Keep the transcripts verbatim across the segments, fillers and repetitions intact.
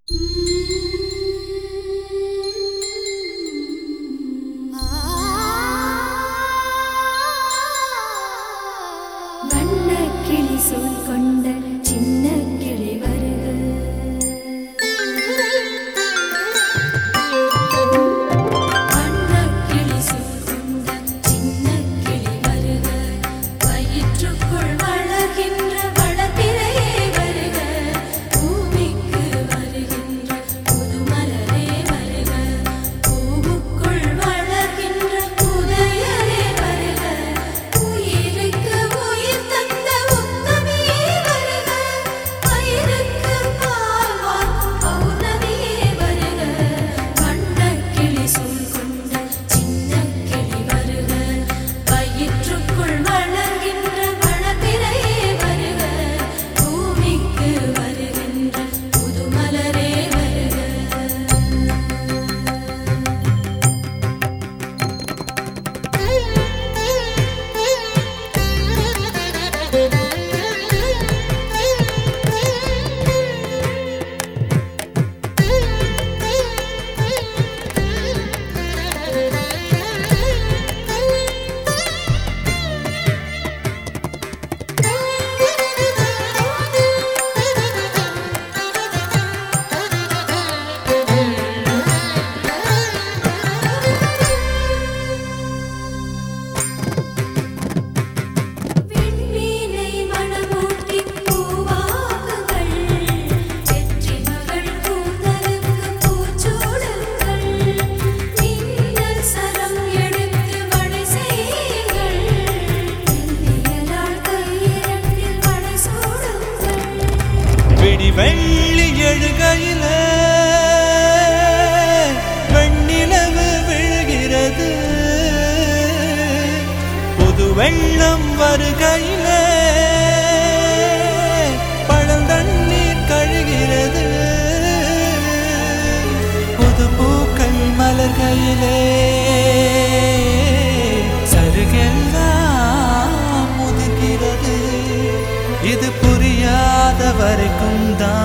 வண்ணக்கிளி சூழ் கொண்ட சின்ன கிளி வருக. வண்ணக்கிளி சூழ் கொண்ட சின்ன கிளி வருக. வயிற்றுக்குள் வளர்கின்ற வளர்பிறையே வருக. பூமிக்கு வருகின்ற புதுமலரே வருக. பூவுக்குள் வளர்கின்ற புதையலே வருக. உயிருக்கு உயிர் தந்த உத்தமியே வருக. பயிருக்கு பால் வார்க்கும் பௌர்ணமியே வருக. வண்ணக்கிளி சூழ் கொண்ட சின்ன கிளி வருக. வயிற்றுக்குள் வளர்கின்ற வளர்பிறையே வருக. பூமிக்கு வருகின்ற புதுமலரே வருக. விண்மீனை மணமூட்டி பூவாகுங்கள். வெற்றி மகள் கூந்தலுக்கு பூச்சூடுங்கள். மின்னல் சரம் எடுத்து வடை செய்யுங்கள். மெல்லியலாள் கையிரண்டில் வடை சூடுங்கள். விடி வெள்ளி எழுகையில வெண்ணிலவு விழுகிறது. புது வெள்ளம் வருகையில பழந்தண்ணீர் கழுகிறது. புது பூக்கள் மலர்கையிலே சருகெல்லாம் முதிர்கிறது. இது புரியாத வரைக்கும்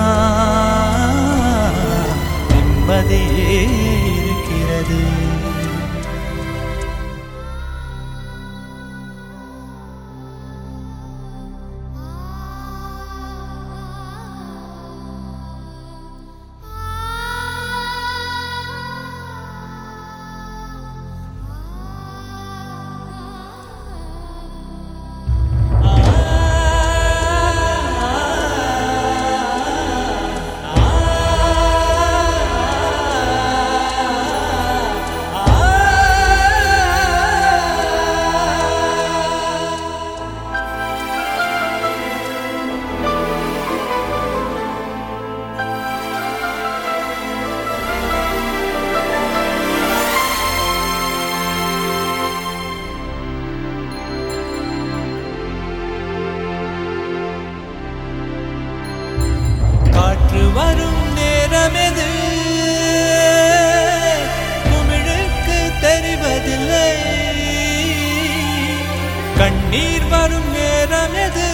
தான் நிம்மதியே இருக்கிறது. காற்று வரும் நேரமெது குமிழுக்கு தெரிவதில்லை. கண்ணீர் வரும் நேரமெது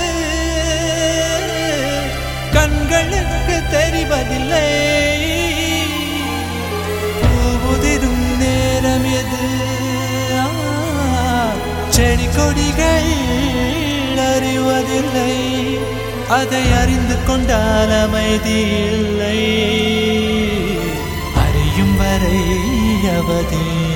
கண்களுக்கு தெரிவதில்லை. பூவுதிரும் நேரம் எது செடி கொடிகள் அறிவதில்லை. அதை அறிந்து கொண்டால் அமைதி இல்லை. அறியும் வரை அவதி